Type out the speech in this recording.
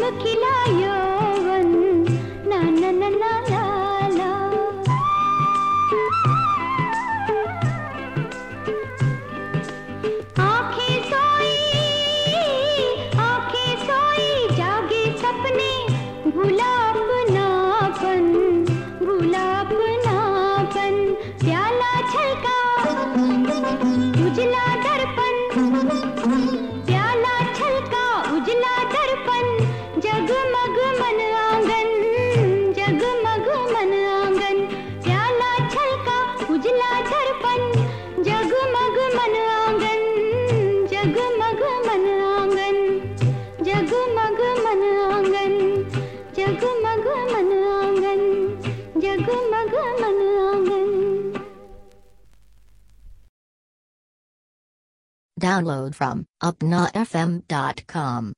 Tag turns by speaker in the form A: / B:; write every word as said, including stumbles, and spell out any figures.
A: खिला यौवन ना ना ना ना ला ला। आँखें सोई आँखें सोई जागे सपने भूला अपनापन भूला अपनापन। प्याला छलका उजला दर्पण प्याला छलका उजला दर्पण। जगमग मन आंगन जगमग मन आंगन। प्याला छलका उजला दर्पण जगमग मन आंगन जगमग मन आंगन जगमग मन आंगन जगमग मन आंगन जगमग मन आंगन।
B: Download from upna f m dot com.